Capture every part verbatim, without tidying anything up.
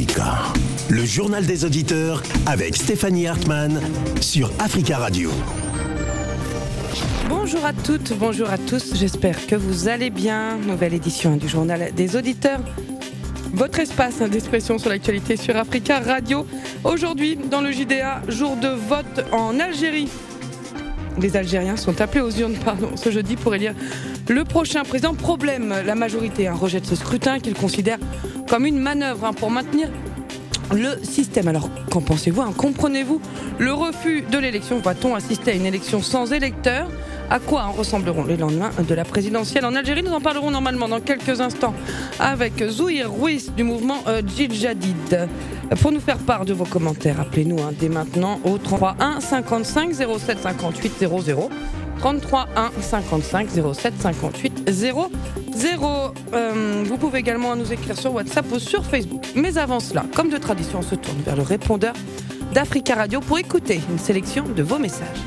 Africa, le journal des auditeurs avec Stéphanie Hartmann sur Africa Radio. Bonjour à toutes, bonjour à tous, j'espère que vous allez bien. Nouvelle édition du journal des auditeurs. Votre espace d'expression sur l'actualité sur Africa Radio. Aujourd'hui, dans le J D A, jour de vote en Algérie. Les Algériens sont appelés aux urnes pardon, ce jeudi pour élire le prochain président. Problème, la majorité hein, rejette ce scrutin qu'ils considèrent comme une manœuvre hein, pour maintenir le système. Alors, qu'en pensez-vous hein? Comprenez-vous le refus de l'élection? Va-t-on assister à une élection sans électeurs? À quoi hein, ressembleront les lendemains de la présidentielle en Algérie? Nous en parlerons normalement dans quelques instants avec Zouhir Ruiz du mouvement euh, Djil Jadid. Pour nous faire part de vos commentaires, appelez-nous hein, dès maintenant au trente-trois un cinquante-cinq zéro sept cinquante-huit zéro zéro. trente-trois un cinquante-cinq zéro sept cinquante-huit zéro zéro. Euh, vous pouvez également nous écrire sur WhatsApp ou sur Facebook. Mais avant cela, comme de tradition, on se tourne vers le répondeur d'Africa Radio pour écouter une sélection de vos messages.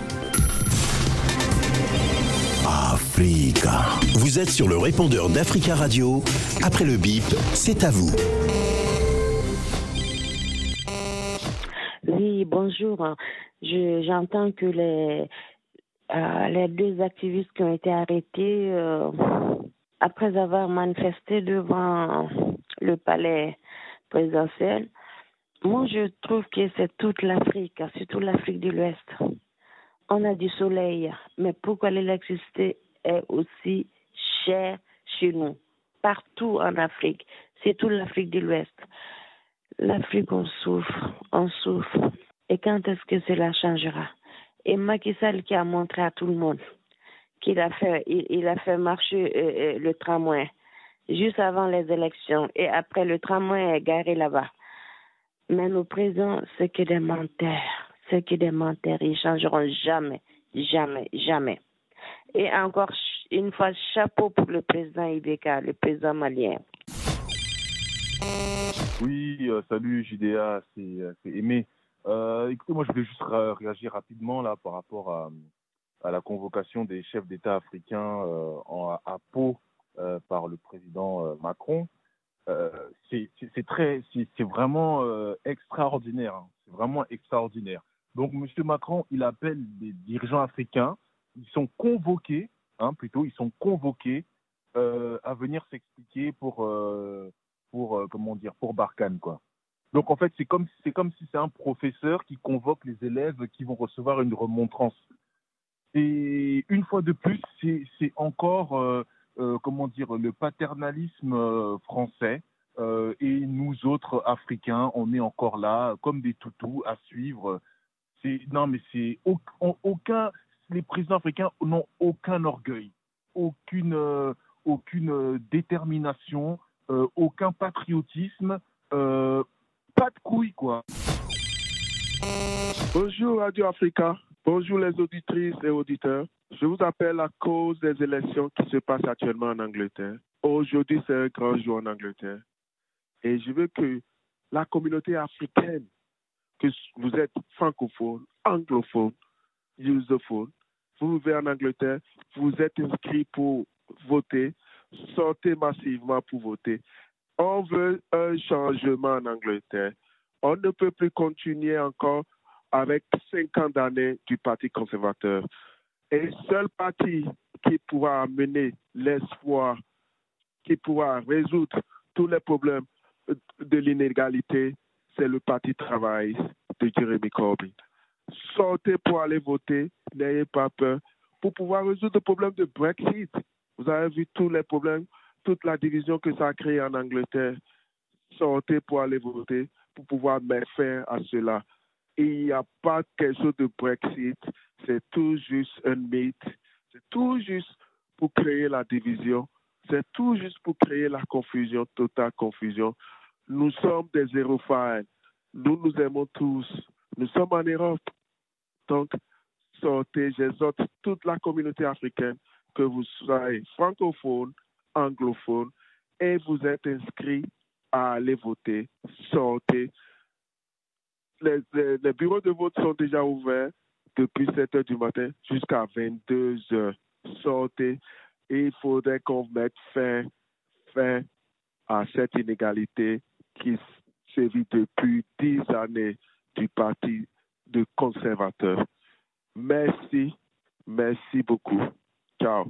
Africa. Vous êtes sur le répondeur d'Africa Radio. Après le bip, c'est à vous. Oui, bonjour. Je, j'entends que les, euh, les deux activistes qui ont été arrêtés euh, après avoir manifesté devant le palais présidentiel, moi je trouve que c'est toute l'Afrique, surtout l'Afrique de l'Ouest. On a du soleil, mais pourquoi l'électricité est aussi chère chez nous? Partout en Afrique, c'est toute l'Afrique de l'Ouest. L'Afrique, on souffre, on souffre. Et quand est-ce que cela changera? Et Macky Sall qui a montré à tout le monde qu'il a fait, il, il a fait marcher euh, euh, le tramway juste avant les élections. Et après, le tramway est garé là-bas. Mais nos présidents, c'est que des menteurs. C'est que des menteurs. Ils ne changeront jamais, jamais, jamais. Et encore une fois, chapeau pour le président Ibeka, le président malien. Oui, euh, salut J D A, c'est, c'est Aimé. Euh, écoutez, moi je voulais juste ra- réagir rapidement là par rapport à, à la convocation des chefs d'État africains euh, en, à Pau euh, par le président euh, Macron. Euh, c'est, c'est, c'est très, c'est, c'est vraiment euh, extraordinaire. Hein. C'est vraiment extraordinaire. Donc M. Macron, il appelle des dirigeants africains, ils sont convoqués, hein, plutôt, ils sont convoqués euh, à venir s'expliquer pour euh, pour euh, comment dire pour Barkhane quoi. Donc en fait c'est comme c'est comme si c'est un professeur qui convoque les élèves qui vont recevoir une remontrance. Et une fois de plus c'est c'est encore euh, euh, comment dire le paternalisme euh, français euh, et nous autres Africains on est encore là comme des toutous à suivre. C'est non mais c'est aucun les présidents africains n'ont aucun orgueil, aucune euh, aucune détermination. Euh, aucun patriotisme, euh, pas de couilles, quoi. Bonjour Radio Africa, bonjour les auditrices et auditeurs. Je vous appelle à cause des élections qui se passent actuellement en Angleterre. Aujourd'hui, c'est un grand jour en Angleterre. Et je veux que la communauté africaine, que vous êtes francophone, anglophone, lusophone, vous vivez en Angleterre, vous êtes inscrit pour voter, sortez massivement pour voter. On veut un changement en Angleterre. On ne peut plus continuer encore avec cinquante années du Parti conservateur. Et le seul parti qui pourra amener l'espoir, qui pourra résoudre tous les problèmes de l'inégalité, c'est le Parti travailliste de Jeremy Corbyn. Sortez pour aller voter, n'ayez pas peur, pour pouvoir résoudre le problème de Brexit. Vous avez vu tous les problèmes, toute la division que ça a créé en Angleterre. Sortez pour aller voter, pour pouvoir mettre fin à cela. Et il n'y a pas quelque chose de Brexit, c'est tout juste un mythe. C'est tout juste pour créer la division. C'est tout juste pour créer la confusion, totale confusion. Nous sommes des hérophanes. Nous nous aimons tous. Nous sommes en Europe. Donc, sortez, j'exhorte toute la communauté africaine que vous soyez francophone, anglophone, et vous êtes inscrits à aller voter, sortez. Les, les, les bureaux de vote sont déjà ouverts depuis sept heures du matin jusqu'à vingt-deux heures. Sortez et il faudrait qu'on mette fin, fin à cette inégalité qui sévi depuis dix années du Parti de conservateur. Merci, merci beaucoup. Ciao.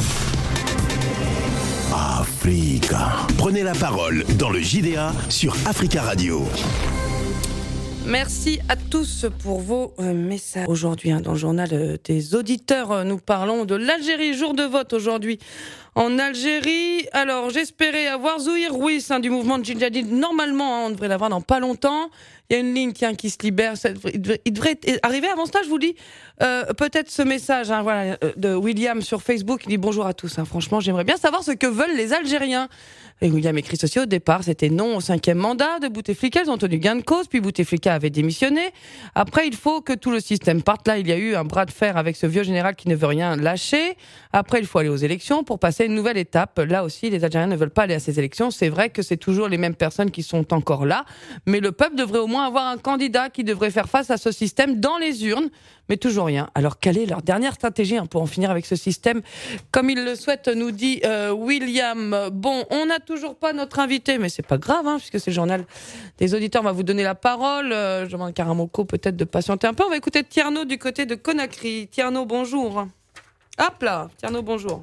Africa. Prenez la parole dans le J D A sur Africa Radio. Merci à tous pour vos euh, messages. Aujourd'hui, hein, dans le journal euh, des auditeurs, euh, nous parlons de l'Algérie, jour de vote aujourd'hui en Algérie. Alors, j'espérais avoir Zouhir Rouis hein, du mouvement de Djihadid. Normalement, hein, on devrait l'avoir dans pas longtemps. Il y a une ligne tiens, qui se libère. Il devrait, il devrait arriver avant cela, je vous dis. Euh, peut-être ce message hein, voilà, de William sur Facebook. Il dit bonjour à tous. Hein. Franchement, j'aimerais bien savoir ce que veulent les Algériens. Et William écrit ceci au départ, c'était non au cinquième mandat de Bouteflika, ils ont tenu gain de cause, puis Bouteflika avait démissionné. Après, il faut que tout le système parte. Là, il y a eu un bras de fer avec ce vieux général qui ne veut rien lâcher. Après, il faut aller aux élections pour passer à une nouvelle étape. Là aussi, les Algériens ne veulent pas aller à ces élections. C'est vrai que c'est toujours les mêmes personnes qui sont encore là, mais le peuple devrait au moins avoir un candidat qui devrait faire face à ce système dans les urnes. Mais toujours rien. Alors, quelle est leur dernière stratégie hein, pour en finir avec ce système? Comme il le souhaite, nous dit euh, William. Bon, on n'a toujours pas notre invité, mais c'est pas grave, hein, puisque c'est le journal des auditeurs. On va vous donner la parole. Euh, je demande à Karamoko peut-être de patienter un peu. On va écouter Tierno du côté de Conakry. Tierno, bonjour. Hop là, Tierno, bonjour.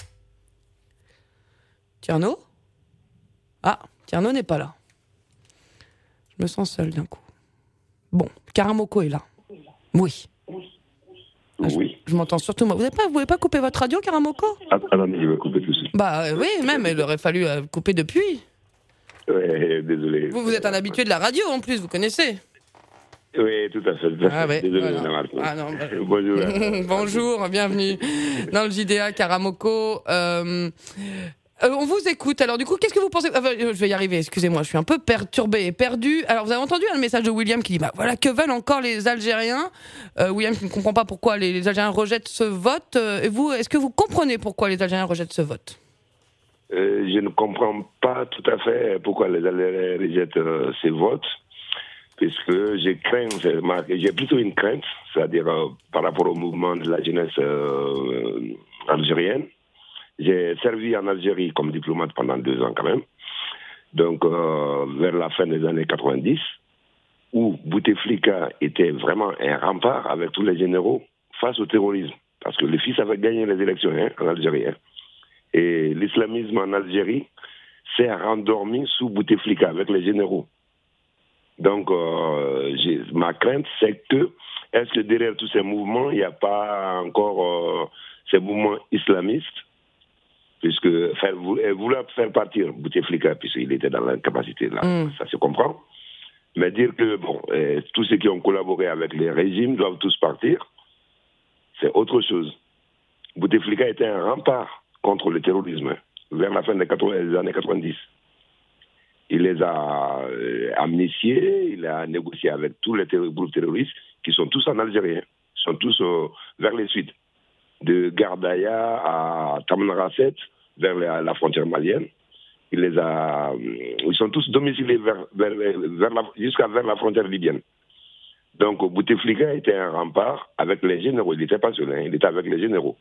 Tierno? Ah, Tierno n'est pas là. Je me sens seul d'un coup. Bon, Karamoko est là. Oui. Ah, je, oui. Je m'entends surtout moi. Vous ne pouvez pas couper votre radio, Karamoko? Ah, non, mais je vais couper tout de suite. Bah euh, oui, même, il aurait fallu euh, couper depuis. Ouais, désolé. Vous, vous êtes un habitué de la radio en plus, vous connaissez? Oui, tout à fait. Tout à fait. Ah ouais, désolé, voilà. Ah non, bah... Bonjour. Bonjour, bienvenue dans le J D A, Karamoko. Euh... Euh, on vous écoute. Alors du coup, qu'est-ce que vous pensez? Enfin, je vais y arriver. Excusez-moi, je suis un peu perturbé et perdu. Alors vous avez entendu un message de William qui dit bah voilà, que veulent encore les Algériens? euh, William qui ne comprend pas pourquoi les, les Algériens rejettent ce vote. Euh, et vous, est-ce que vous comprenez pourquoi les Algériens rejettent ce vote? euh, Je ne comprends pas tout à fait pourquoi les Algériens rejettent euh, ces votes, puisque j'ai craint, j'ai plutôt une crainte, c'est-à-dire euh, par rapport au mouvement de la jeunesse euh, algérienne. J'ai servi en Algérie comme diplomate pendant deux ans quand même, donc euh, vers la fin des années quatre-vingt-dix, où Bouteflika était vraiment un rempart avec tous les généraux face au terrorisme, parce que le fils avait gagné les élections hein, en Algérie. Hein, et l'islamisme en Algérie s'est rendormi sous Bouteflika avec les généraux. Donc euh, j'ai, ma crainte, c'est que, est-ce que derrière tous ces mouvements, il n'y a pas encore euh, ces mouvements islamistes, puisque faire, vouloir faire partir Bouteflika, puisqu'il était dans l'incapacité, là, mm. ça se comprend. Mais dire que bon, euh, tous ceux qui ont collaboré avec les régimes doivent tous partir, c'est autre chose. Bouteflika était un rempart contre le terrorisme hein, vers la fin des, des années quatre-vingt-dix. Il les a euh, amnistiés, il a négocié avec tous les terro- groupes terroristes qui sont tous en Algérie, hein, sont tous euh, vers les suites. De Gardaïa à Tamanrasset, vers la, la frontière malienne. Il les a, ils sont tous domiciliés vers, vers, vers la, jusqu'à vers la frontière libyenne. Donc Bouteflika était un rempart avec les généraux. Il n'était pas seul, hein, il était avec les généraux.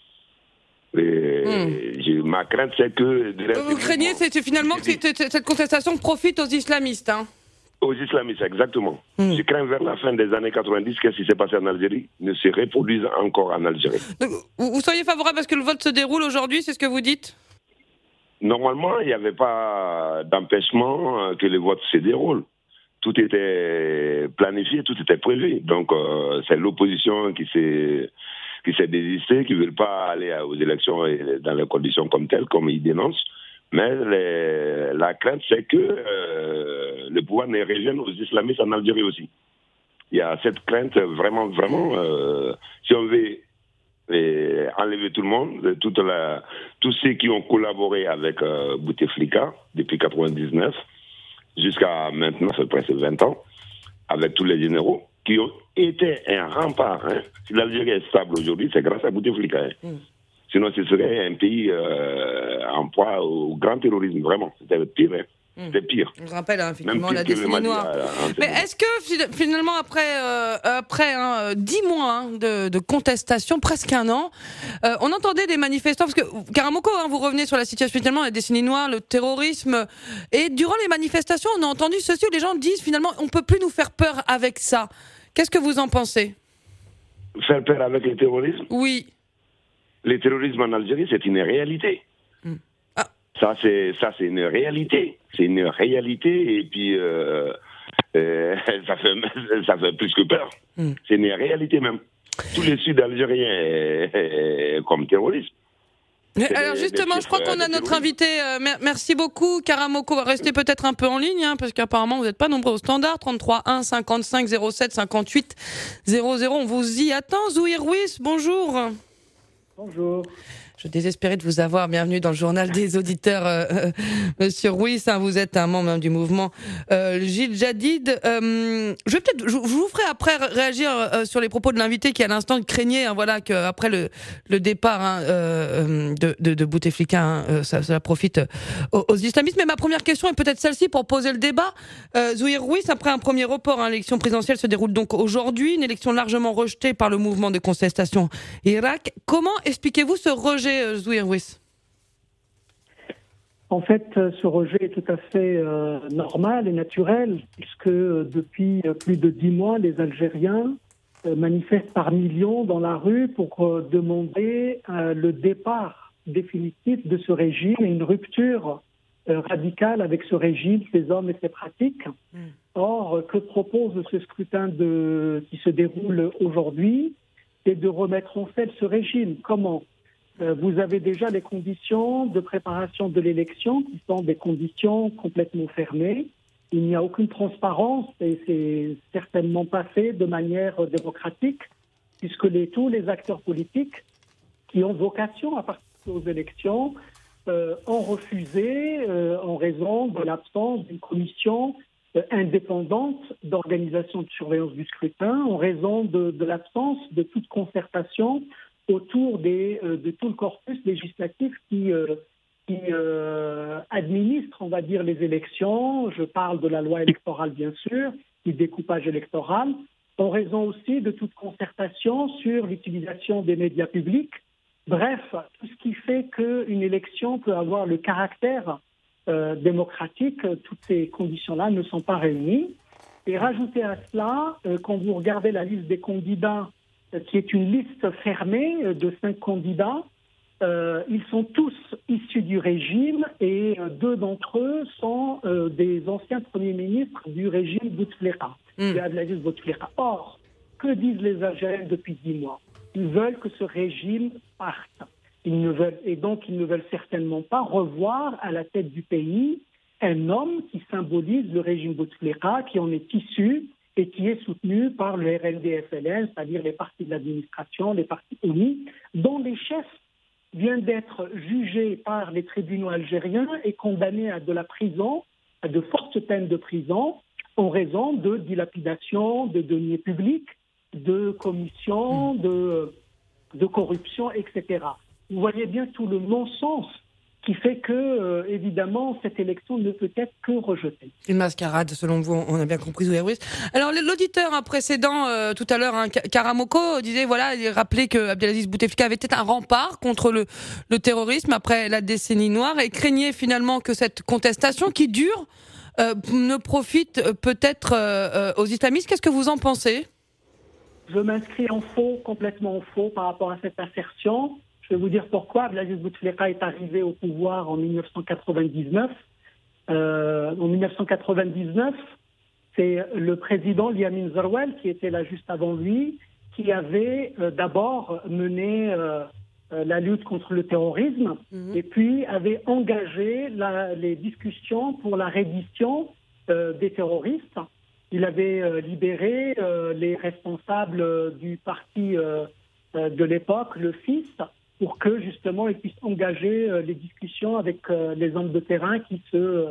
Et mm. j'ai, ma crainte, c'est que... Vous craignez c'est, c'est finalement que c'est, c'est, cette contestation profite aux islamistes, hein? Aux islamistes, exactement. Mmh. Je crains vers la fin des années quatre-vingt-dix, qu'est-ce qui s'est passé en Algérie ne se reproduise encore en Algérie. Donc, vous seriez favorable à ce que le vote se déroule aujourd'hui, c'est ce que vous dites? Normalement, il n'y avait pas d'empêchement que le vote se déroule. Tout était planifié, tout était prévu. Donc, euh, c'est l'opposition qui s'est, qui s'est désistée, qui ne veut pas aller aux élections dans les conditions comme telles, comme ils dénoncent. Mais les, la crainte, c'est que euh, le pouvoir ne revienne aux islamistes en Algérie aussi. Il y a cette crainte vraiment, vraiment, euh, si on veut euh, enlever tout le monde, toute la, tous ceux qui ont collaboré avec euh, Bouteflika depuis quatre-vingt-dix-neuf jusqu'à maintenant, ça fait presque vingt ans, avec tous les généraux qui ont été un rempart. Hein. Si l'Algérie est stable aujourd'hui, c'est grâce à Bouteflika. Hein. Mm. Sinon, ce serait un pays euh, en proie au grand terrorisme, vraiment. C'était pire. Hein. Mmh. C'était pire. On se rappelle, hein, effectivement, la décennie noire. Là, hein, Mais bon. Est-ce que, finalement, après, euh, après hein, dix mois hein, de, de contestation, presque un an, euh, on entendait des manifestants, parce que, Karamoko, hein, vous revenez sur la situation, finalement, la décennie noire, le terrorisme, et durant les manifestations, on a entendu ceci où les gens disent, finalement, on ne peut plus nous faire peur avec ça. Qu'est-ce que vous en pensez ? Faire peur avec le terrorisme ? Oui. Le terrorisme en Algérie, c'est une réalité. Mm. Ah. Ça, c'est, ça, c'est une réalité. C'est une réalité, et puis euh, euh, ça, fait, ça fait plus que peur. Mm. C'est une réalité même. Tous les Sud-Algériens euh, comme terroristes. Alors justement, je crois qu'on a notre invité. Euh, merci beaucoup, Karamoko. Restez peut-être un peu en ligne, hein, parce qu'apparemment vous n'êtes pas nombreux au standard. trente-trois un cinquante-cinq zéro sept cinquante-huit zéro zéro. On vous y attend. Zouhir Rouis, bonjour. Bonjour. Je désespérais de vous avoir. Bienvenue dans le journal des auditeurs, euh, euh, Monsieur Rouis. Hein, vous êtes un membre hein, du mouvement euh, Jil Jadid. Euh, je vais peut-être, je, je vous ferai après réagir euh, sur les propos de l'invité qui à l'instant craignait, hein, voilà, qu'après le, le départ hein, euh, de, de, de Bouteflika, hein, euh, ça, ça profite aux, aux islamistes. Mais ma première question est peut-être celle-ci pour poser le débat. Euh, Zouhir Rouis, après un premier report, hein, l'élection présidentielle se déroule donc aujourd'hui, une élection largement rejetée par le mouvement de contestation Irak. Comment expliquez-vous ce rejet? Zouhir Rouis. En fait, ce rejet est tout à fait euh, normal et naturel, puisque euh, depuis euh, plus de dix mois, les Algériens euh, manifestent par millions dans la rue pour euh, demander euh, le départ définitif de ce régime et une rupture euh, radicale avec ce régime, ses hommes et ses pratiques. Mm. Or, que propose ce scrutin de, qui se déroule aujourd'hui? C'est de remettre en selle ce régime. Comment ? Vous avez déjà les conditions de préparation de l'élection qui sont des conditions complètement fermées. Il n'y a aucune transparence et c'est certainement pas fait de manière démocratique puisque les, tous les acteurs politiques qui ont vocation à participer aux élections euh, ont refusé euh, en raison de l'absence d'une commission euh, indépendante d'organisation de surveillance du scrutin, en raison de, de l'absence de toute concertation autour des, euh, de tout le corpus législatif qui, euh, qui euh, administre, on va dire, les élections. Je parle de la loi électorale, bien sûr, du découpage électoral, en raison aussi de toute concertation sur l'utilisation des médias publics. Bref, tout ce qui fait qu'une élection peut avoir le caractère euh, démocratique, toutes ces conditions-là ne sont pas réunies. Et rajoutez à cela, euh, quand vous regardez la liste des candidats, qui est une liste fermée de cinq candidats. Euh, ils sont tous issus du régime et euh, deux d'entre eux sont euh, des anciens premiers ministres du régime Bouteflika, mm. de Abdelaziz Bouteflika. Or, que disent les Algériens depuis dix mois? Ils veulent que ce régime parte. Ils ne veulent, et donc, ils ne veulent certainement pas revoir à la tête du pays un homme qui symbolise le régime Bouteflika, qui en est issu et qui est soutenu par le R N D F L N, c'est-à-dire les partis de l'administration, les partis unis, dont les chefs viennent d'être jugés par les tribunaux algériens et condamnés à de la prison, à de fortes peines de prison, en raison de dilapidation de deniers publics, de commission, de, de corruption, et cetera. Vous voyez bien tout le non-sens qui fait que, euh, évidemment, cette élection ne peut être que rejetée. Une mascarade, selon vous, on a bien compris, Zouhir Rouis. Alors, l'auditeur précédent, euh, tout à l'heure, hein, Karamoko, disait, voilà, il rappelait que Abdelaziz Bouteflika avait été un rempart contre le, le terrorisme après la décennie noire et craignait finalement que cette contestation qui dure euh, ne profite peut-être euh, aux islamistes. Qu'est-ce que vous en pensez? Je m'inscris en faux, complètement en faux par rapport à cette assertion. Je vais vous dire pourquoi. Abdelaziz Bouteflika est arrivé au pouvoir en dix-neuf cent quatre-vingt-dix-neuf. Euh, en dix-neuf cent quatre-vingt-dix-neuf, c'est le président Yamin Zarwel, qui était là juste avant lui, qui avait euh, d'abord mené euh, euh, la lutte contre le terrorisme mmh. et puis avait engagé la, les discussions pour la reddition euh, des terroristes. Il avait euh, libéré euh, les responsables euh, du parti euh, euh, de l'époque, le F I S, pour que justement ils puissent engager euh, les discussions avec euh, les hommes de terrain qui se euh,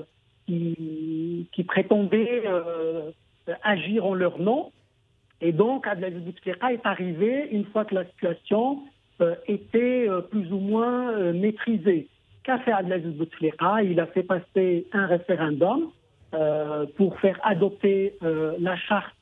qui, qui prétendaient euh, agir en leur nom. Et donc Abdelaziz Bouteflika est arrivé une fois que la situation euh, était euh, plus ou moins euh, maîtrisée. qu'a fait Abdelaziz Bouteflika. Il a fait passer un référendum euh, pour faire adopter euh, la charte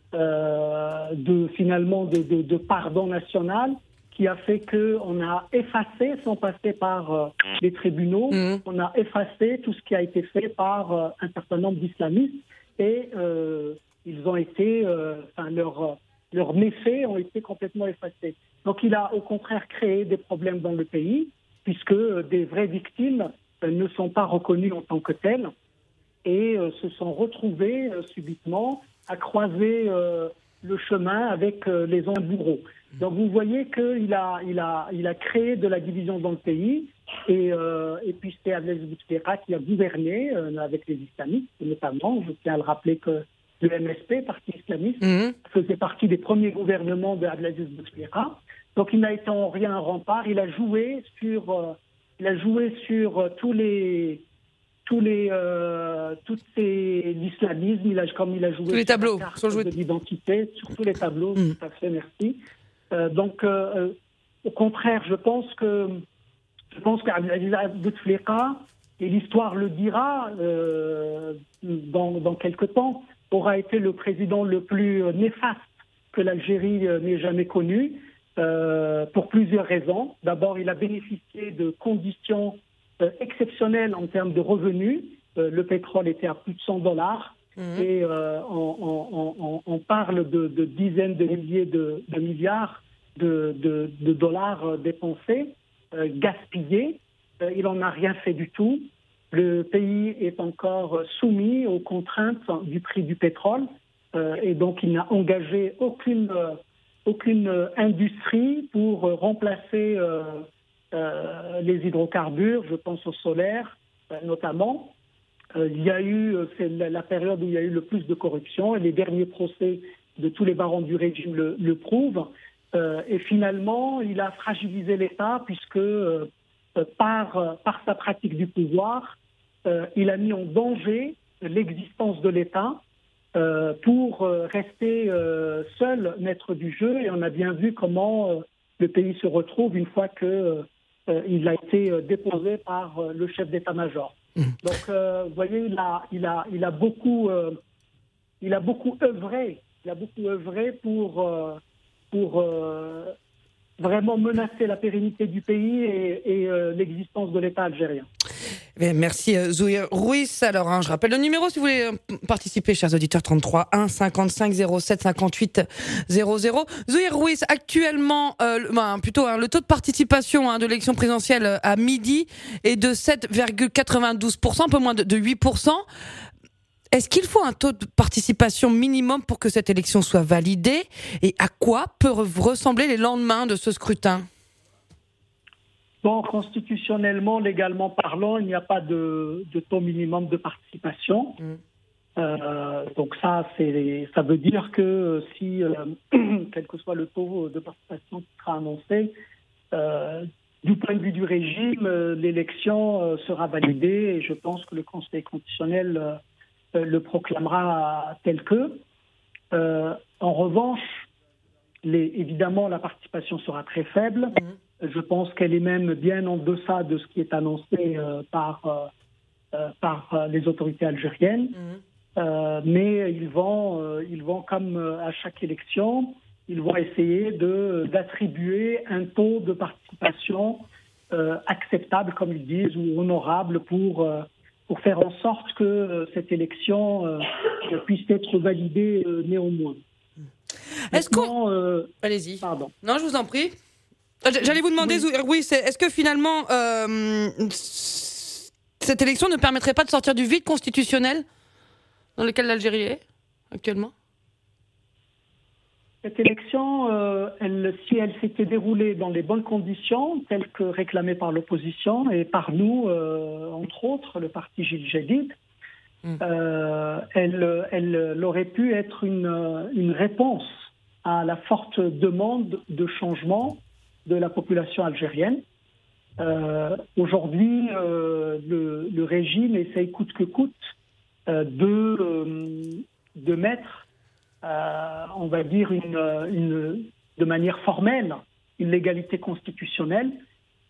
euh, de, finalement, de, de, de pardon national, qui a fait qu'on a effacé, sans passer par euh, les tribunaux, mmh. on a effacé tout ce qui a été fait par euh, un certain nombre d'islamistes et euh, ils ont été, euh, enfin, leurs, leurs méfaits ont été complètement effacés. Donc il a au contraire créé des problèmes dans le pays, puisque euh, des vraies victimes euh, ne sont pas reconnues en tant que telles et euh, se sont retrouvées euh, subitement à croiser euh, le chemin avec euh, les anciens bourreaux. Donc vous voyez qu'il a, il a, il a créé de la division dans le pays et, euh, et puis c'est Abdelaziz Bouteflika qui a gouverné euh, avec les islamistes, notamment. Je tiens à le rappeler que le M S P, parti islamiste, mmh. faisait partie des premiers gouvernements de Abdelaziz Bouteflika. Donc il n'a été en rien un rempart. Il a joué sur, euh, il a joué sur euh, tous les, tous les, euh, toutes ces l'islamisme. Il a, comme il a joué tous les sur tableaux, la carte sur de l'identité, sur tous les tableaux. Mmh. Tout à fait, merci. Euh, donc, euh, au contraire, je pense que je pense qu'Abdelaziz Bouteflika, et l'histoire le dira euh, dans, dans quelque temps, aura été le président le plus néfaste que l'Algérie n'ait jamais connu, euh, pour plusieurs raisons. D'abord, il a bénéficié de conditions euh, exceptionnelles en termes de revenus. Euh, le pétrole était à plus de cent dollars. Mmh. Et euh, on, on, on, on parle de, de dizaines de milliers de, de milliards de, de, de dollars dépensés, euh, gaspillés. Euh, il n'en a rien fait du tout. Le pays est encore soumis aux contraintes du prix du pétrole euh, et donc il n'a engagé aucune, euh, aucune industrie pour remplacer euh, euh, les hydrocarbures, je pense au solaire euh, notamment. Euh, il y a eu, c'est la, la période où il y a eu le plus de corruption et les derniers procès de tous les barons du régime le, le prouvent. Euh, et finalement, il a fragilisé l'État puisque euh, par, par sa pratique du pouvoir, euh, il a mis en danger l'existence de l'État euh, pour euh, rester euh, seul maître du jeu. Et on a bien vu comment euh, le pays se retrouve une fois qu'il euh, a été déposé par euh, le chef d'état-major. Donc, euh, vous voyez, il a, il a, il a beaucoup, euh, il a beaucoup œuvré, il a beaucoup œuvré pour, euh, pour euh, vraiment menacer la pérennité du pays et, et euh, l'existence de l'État algérien. Merci Zouhir Rouis. Alors, hein, je rappelle le numéro si vous voulez participer, chers auditeurs, trente-trois un cinquante-cinq zéro sept cinquante-huit zéro zéro. Zouhir Rouis, actuellement, euh, ben, plutôt hein, le taux de participation hein, de l'élection présidentielle à midi est de sept virgule quatre-vingt-douze pour cent, un peu moins de, de huit pour cent. Est-ce qu'il faut un taux de participation minimum pour que cette élection soit validée? Et à quoi peuvent ressembler les lendemains de ce scrutin? Bon, constitutionnellement, légalement parlant, il n'y a pas de, de taux minimum de participation. Mmh. Euh, donc ça, c'est, ça veut dire que si, euh, quel que soit le taux de participation qui sera annoncé, euh, du point de vue du régime, euh, l'élection euh, sera validée et je pense que le Conseil constitutionnel euh, le proclamera tel que. Euh, en revanche, les, évidemment, la participation sera très faible. Mmh. Je pense qu'elle est même bien en deçà de ce qui est annoncé euh, par, euh, par euh, les autorités algériennes. Mmh. Euh, mais ils vont, euh, ils vont, comme à chaque élection, ils vont essayer de, d'attribuer un taux de participation euh, acceptable, comme ils disent, ou honorable pour, euh, pour faire en sorte que euh, cette élection euh, puisse être validée euh, néanmoins. Est-ce qu'on... Euh, Allez-y. Pardon. Non, je vous en prie. J'allais vous demander, oui, oui c'est, est-ce que finalement euh, cette élection ne permettrait pas de sortir du vide constitutionnel dans lequel l'Algérie est actuellement? Cette élection, euh, elle, si elle s'était déroulée dans les bonnes conditions, telles que réclamées par l'opposition et par nous, euh, entre autres, le parti Jil Jadid, mmh. euh, elle, elle aurait pu être une, une réponse à la forte demande de changement de la population algérienne. Euh, aujourd'hui, euh, le, le régime essaye coûte que coûte euh, de, euh, de mettre, euh, on va dire, une, une, de manière formelle, une légalité constitutionnelle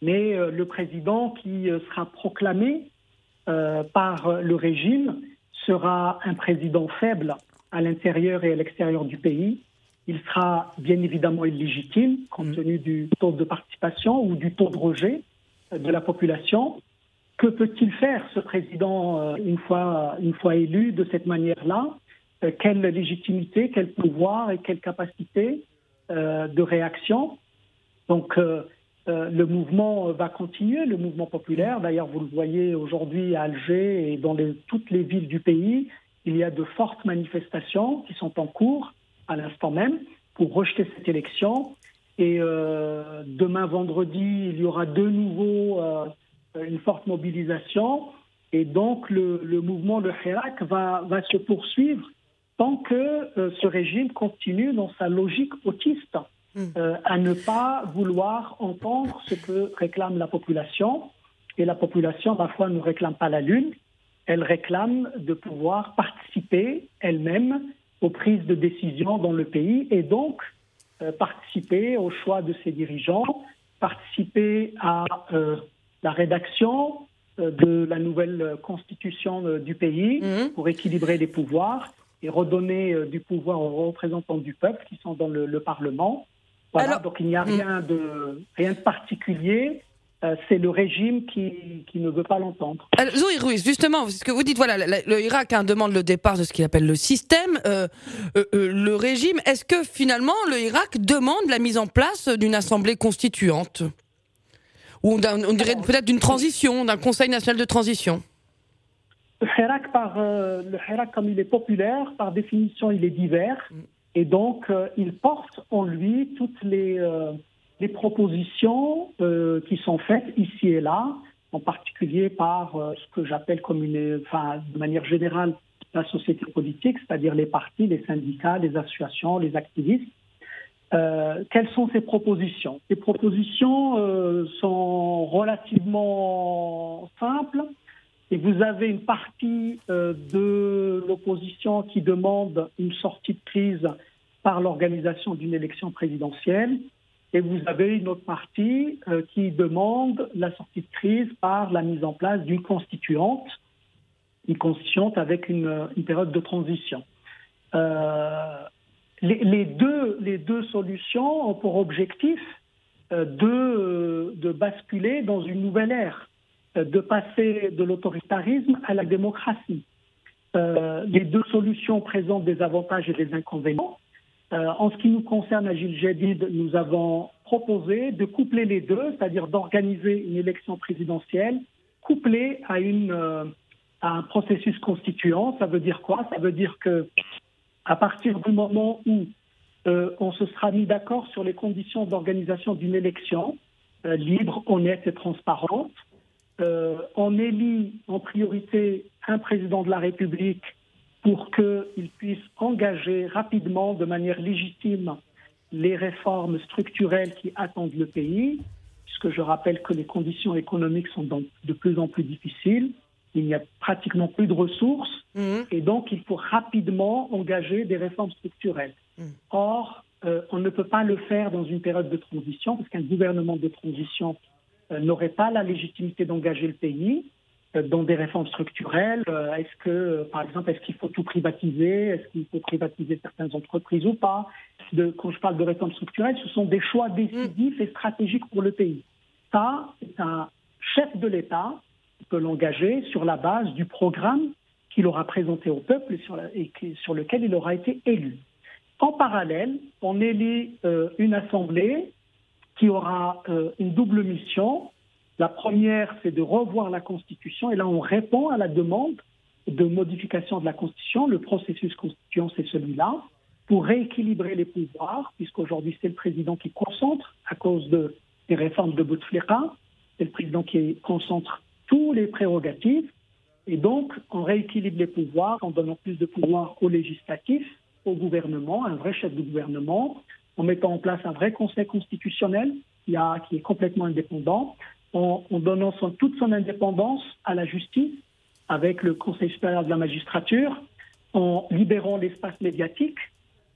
mais euh, le président qui euh, sera proclamé euh, par le régime sera un président faible à l'intérieur et à l'extérieur du pays. Il sera bien évidemment illégitime compte tenu du taux de participation ou du taux de rejet de la population. Que peut-il faire, ce président, euh, une fois, une fois élu de cette manière-là? euh, Quelle légitimité, quel pouvoir et quelle capacité euh, de réaction? Donc, euh, euh, le mouvement va continuer, le mouvement populaire. D'ailleurs, vous le voyez aujourd'hui à Alger et dans les, toutes les villes du pays, il y a de fortes manifestations qui sont en cours à l'instant même pour rejeter cette élection. Et euh, demain vendredi, il y aura de nouveau euh, une forte mobilisation. Et donc, le, le mouvement, le Hirak, va, va se poursuivre tant que euh, ce régime continue dans sa logique autiste euh, à ne pas vouloir entendre ce que réclame la population. Et la population, parfois, ne réclame pas la lune. Elle réclame de pouvoir participer elle-même aux prises de décision dans le pays et donc euh, participer au choix de ses dirigeants, participer à euh, la rédaction euh, de la nouvelle constitution euh, du pays mmh. pour équilibrer les pouvoirs et redonner euh, du pouvoir aux représentants du peuple qui sont dans le, le Parlement. Voilà, Alors, donc il n'y a rien mmh. de, rien de particulier. Euh, c'est le régime qui, qui ne veut pas l'entendre. Alors, Zoé Ruiz, justement, ce que vous dites, voilà, le, le Irak hein, demande le départ de ce qu'il appelle le système, euh, euh, euh, le régime. Est-ce que finalement le Irak demande la mise en place d'une assemblée constituante ou d'un, on dirait peut-être d'une transition, d'un conseil national de transition? Le Hirak, par, euh, le Hirak, comme il est populaire, par définition, il est divers, mm. et donc euh, il porte en lui toutes les euh, les propositions euh, qui sont faites ici et là, en particulier par euh, ce que j'appelle comme une, enfin, de manière générale, la société politique, c'est-à-dire les partis, les syndicats, les associations, les activistes. Euh, quelles sont ces propositions? Ces propositions euh, sont relativement simples. Et vous avez une partie euh, de l'opposition qui demande une sortie de crise par l'organisation d'une élection présidentielle. Et vous avez une autre partie euh, qui demande la sortie de crise par la mise en place d'une constituante, une constituante avec une, une période de transition. Euh, les, les, deux, les deux solutions ont pour objectif euh, de, de basculer dans une nouvelle ère, euh, de passer de l'autoritarisme à la démocratie. Euh, les deux solutions présentent des avantages et des inconvénients. Euh, en ce qui nous concerne à Gil Jadid, nous avons proposé de coupler les deux, c'est-à-dire d'organiser une élection présidentielle couplée à, une, euh, à un processus constituant. Ça veut dire quoi? Ça veut dire que à partir du moment où euh, on se sera mis d'accord sur les conditions d'organisation d'une élection euh, libre, honnête et transparente, euh, on élit en priorité un président de la République pour qu'il puisse engager rapidement, de manière légitime, les réformes structurelles qui attendent le pays, puisque je rappelle que les conditions économiques sont donc de plus en plus difficiles, il n'y a pratiquement plus de ressources, mmh. et donc il faut rapidement engager des réformes structurelles. Mmh. Or, euh, on ne peut pas le faire dans une période de transition, parce qu'un gouvernement de transition euh, n'aurait pas la légitimité d'engager le pays dans des réformes structurelles. Est-ce que, par exemple, est-ce qu'il faut tout privatiser? Est-ce qu'il faut privatiser certaines entreprises ou pas? De, quand je parle de réformes structurelles, ce sont des choix décisifs et stratégiques pour le pays. Ça, c'est un chef de l'État qui peut l'engager sur la base du programme qu'il aura présenté au peuple et sur, la, et qui, sur lequel il aura été élu. En parallèle, on élit euh, une assemblée qui aura euh, une double mission. La première, c'est de revoir la Constitution. Et là, on répond à la demande de modification de la Constitution. Le processus constituant, c'est celui-là, pour rééquilibrer les pouvoirs, puisqu'aujourd'hui, c'est le président qui concentre, à cause de, des réformes de Bouteflika, c'est le président qui concentre tous les prérogatives. Et donc, on rééquilibre les pouvoirs en donnant plus de pouvoir au législatif, au gouvernement, un vrai chef de gouvernement, en mettant en place un vrai conseil constitutionnel qui, a, qui est complètement indépendant, en, en donnant son, toute son indépendance à la justice, avec le Conseil supérieur de la magistrature, en libérant l'espace médiatique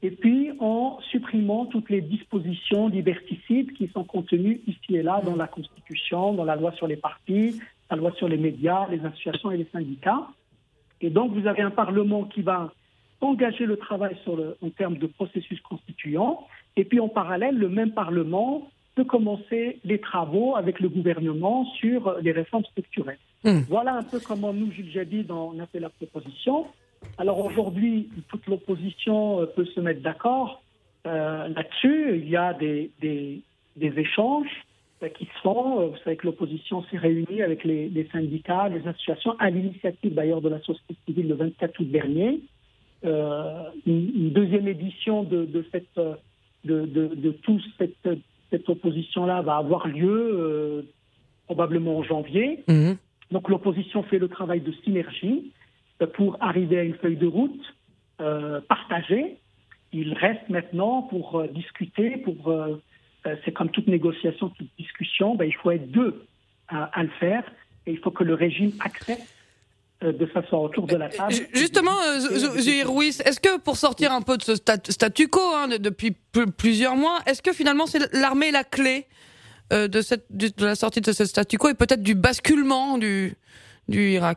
et puis en supprimant toutes les dispositions liberticides qui sont contenues ici et là dans la Constitution, dans la loi sur les partis, la loi sur les médias, les associations et les syndicats. Et donc, vous avez un Parlement qui va engager le travail sur le, en termes de processus constituant, et puis en parallèle, le même Parlement peut commencer les travaux avec le gouvernement sur les réformes structurelles. Mmh. Voilà un peu comment nous, Jules Jadid, on a fait la proposition. Alors aujourd'hui, toute l'opposition peut se mettre d'accord euh, là-dessus. Il y a des, des, des échanges euh, qui se font. Vous savez que l'opposition s'est réunie avec les, les syndicats, les associations, à l'initiative d'ailleurs de la société civile le vingt-quatre août dernier. Euh, une, une deuxième édition de, de, cette, de, de, de toute cette, cette opposition-là va avoir lieu euh, probablement en janvier. Mmh. Donc l'opposition fait le travail de synergie pour arriver à une feuille de route euh, partagée. Il reste maintenant pour euh, discuter, pour, euh, c'est comme toute négociation, toute discussion, ben, il faut être deux à, à le faire et il faut que le régime accepte euh, de s'asseoir autour de la table. Justement, euh, Zouhir Rouisse, est-ce que pour sortir un peu de ce statu, statu quo hein, de, depuis p- plusieurs mois, est-ce que finalement c'est l'armée la clé euh, de, cette, de la sortie de ce statu quo et peut-être du basculement du, du Irak ?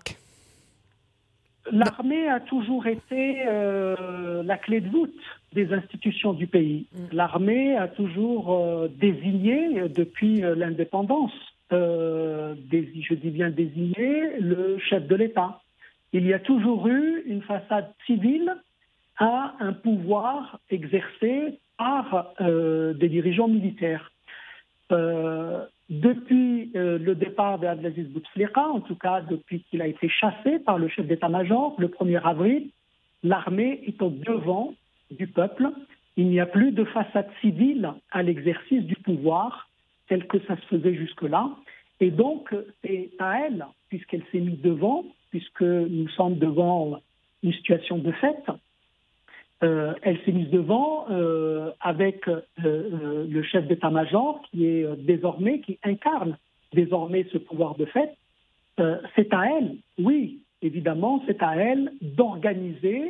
L'armée a toujours été euh, la clé de voûte des institutions du pays. L'armée a toujours euh, désigné, depuis euh, l'indépendance, euh, des, je dis bien désigné, le chef de l'État. Il y a toujours eu une façade civile à un pouvoir exercé par euh, des dirigeants militaires. Euh, Depuis euh, le départ d'Abdelaziz Bouteflika, en tout cas depuis qu'il a été chassé par le chef d'état-major le premier avril, l'armée est au devant du peuple. Il n'y a plus de façade civile à l'exercice du pouvoir tel que ça se faisait jusque-là. Et donc, c'est à elle, puisqu'elle s'est mise devant, puisque nous sommes devant une situation de fait, Euh, elle s'est mise devant euh, avec euh, euh, le chef d'état-major qui est euh, désormais, qui incarne désormais ce pouvoir de fait. Euh, c'est à elle, oui, évidemment, c'est à elle d'organiser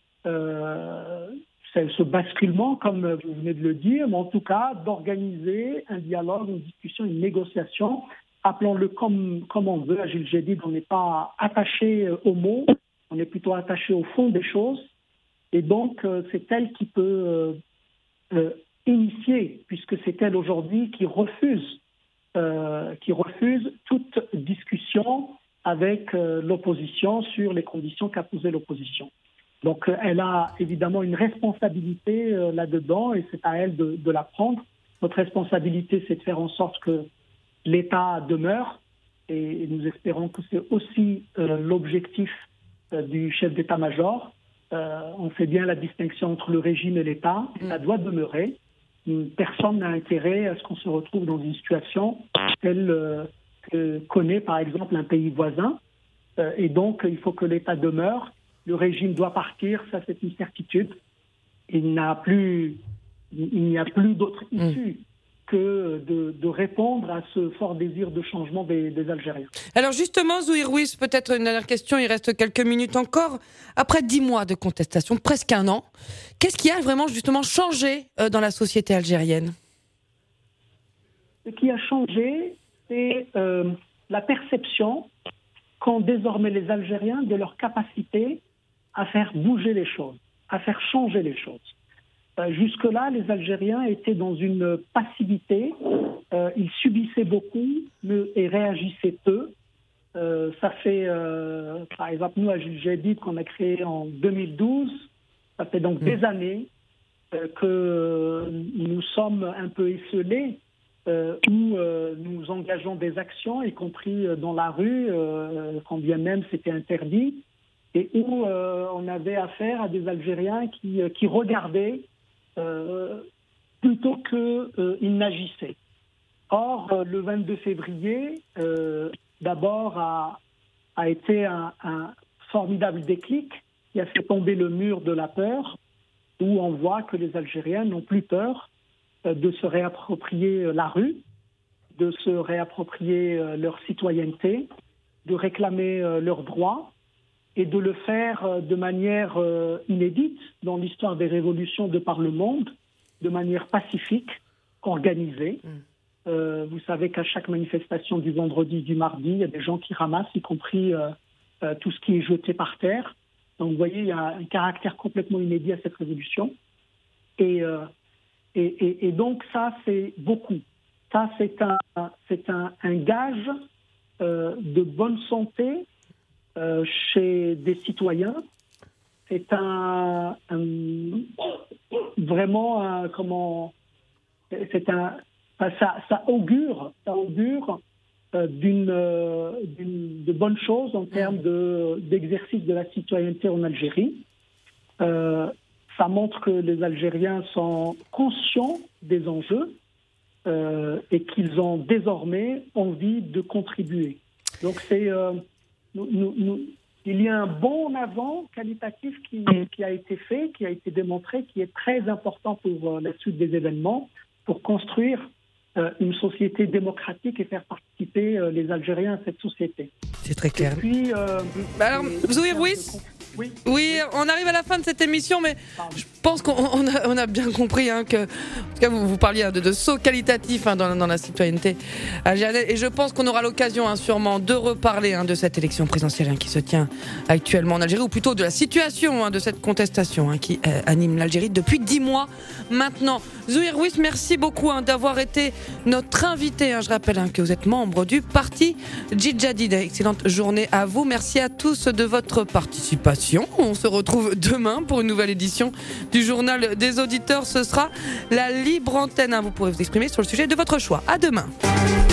euh, ce basculement, comme vous venez de le dire, mais en tout cas d'organiser un dialogue, une discussion, une négociation, appelons-le comme, comme on veut. À Gilles Jadid, on n'est pas attaché aux mots, on est plutôt attaché au fond des choses. Et donc, euh, c'est elle qui peut euh, euh, initier, puisque c'est elle aujourd'hui qui refuse, euh, qui refuse toute discussion avec euh, l'opposition sur les conditions qu'a posées l'opposition. Donc, euh, elle a évidemment une responsabilité euh, là-dedans et c'est à elle de, de la prendre. Notre responsabilité, c'est de faire en sorte que l'État demeure et, et nous espérons que c'est aussi euh, l'objectif euh, du chef d'état-major. Euh, on fait bien la distinction entre le régime et l'État. Ça doit demeurer. Personne n'a intérêt à ce qu'on se retrouve dans une situation telle euh, que connaît par exemple un pays voisin. Euh, et donc, il faut que l'État demeure. Le régime doit partir, ça c'est une certitude. Il n'y a plus, il n'y a plus d'autre issue mmh. que de, de répondre à ce fort désir de changement des, des Algériens. Alors justement, Zouhir Rouisse, peut-être une dernière question, il reste quelques minutes encore. Après dix mois de contestation, presque un an, qu'est-ce qui a vraiment justement changé euh, dans la société algérienne ? Ce qui a changé, c'est euh, la perception qu'ont désormais les Algériens de leur capacité à faire bouger les choses, à faire changer les choses. Euh, jusque-là, les Algériens étaient dans une passivité, euh, ils subissaient beaucoup et réagissaient peu. Euh, ça fait, euh, par exemple, nous à Jules Jadid, qu'on a créé en deux mille douze, ça fait donc mmh. des années euh, que nous sommes un peu esselés, euh, où euh, nous engageons des actions, y compris dans la rue, euh, quand bien même c'était interdit, et où euh, on avait affaire à des Algériens qui, qui regardaient Euh, plutôt qu'ils euh, n'agissaient. Or, euh, le vingt-deux février, euh, d'abord, a, a été un, un formidable déclic qui a fait tomber le mur de la peur, où on voit que les Algériens n'ont plus peur euh, de se réapproprier la rue, de se réapproprier euh, leur citoyenneté, de réclamer euh, leurs droits. et de le faire euh, de manière euh, inédite dans l'histoire des révolutions de par le monde, de manière pacifique, organisée. Mmh. Euh, vous savez qu'à chaque manifestation du vendredi, du mardi, il y a des gens qui ramassent, y compris euh, euh, tout ce qui est jeté par terre. Donc vous voyez, il y a un caractère complètement inédit à cette révolution. Et, euh, et, et, et donc ça, c'est beaucoup. Ça, c'est un, c'est un, un gage euh, de bonne santé euh, chez des citoyens. C'est un, un vraiment un, comment c'est un ça, ça augure ça augure euh, d'une, euh, d'une de bonnes choses en termes de d'exercice de la citoyenneté en Algérie. Euh, ça montre que les Algériens sont conscients des enjeux euh, et qu'ils ont désormais envie de contribuer. Donc c'est euh, nous, nous, nous, il y a un bond en avant qualitatif qui, qui a été fait, qui a été démontré, qui est très important pour euh, la suite des événements, pour construire euh, une société démocratique et faire participer euh, les Algériens à cette société. C'est très clair. Et puis, euh, bah alors, Zouhir Rouis, oui. oui, on arrive à la fin de cette émission, mais Pardon. je pense qu'on on a, on a bien compris hein, que, en tout cas, vous, vous parliez de, de saut qualitatif hein, dans, dans la citoyenneté algérienne, et je pense qu'on aura l'occasion hein, sûrement de reparler hein, de cette élection présidentielle hein, qui se tient actuellement en Algérie, ou plutôt de la situation hein, de cette contestation hein, qui euh, anime l'Algérie depuis dix mois maintenant. Zouhir Rouis, merci beaucoup hein, d'avoir été notre invité. Hein, je rappelle hein, que vous êtes membre du parti Djidjadid. Excellente journée à vous. Merci à tous de votre participation. On se retrouve demain pour une nouvelle édition du Journal des auditeurs. Ce sera la libre antenne. Vous pourrez vous exprimer sur le sujet de votre choix. À demain.